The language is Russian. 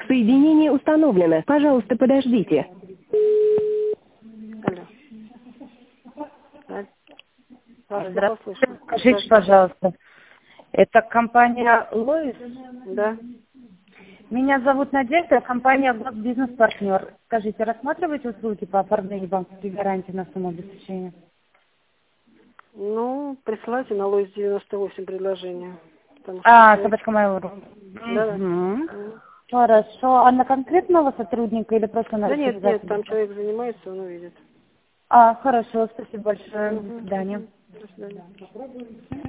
Соединение установлено. Пожалуйста, подождите. Алло. Вас плохо Здравствуйте. слышно. Скажите, пожалуйста, это компания Лоис? Да. Меня зовут Надежда, компания «Госбизнес-партнер». Скажите, рассматриваете услуги по оформлению банковской гарантии на сумму обеспечения? Ну, присылайте на Лоис 98 предложения. Потому что собачка Mail.ru. Да. Мгм. Хорошо. А на конкретного сотрудника или просто на Да нет, организацию? там человек занимается, он увидит. Хорошо, спасибо большое. До свидания. До свидания.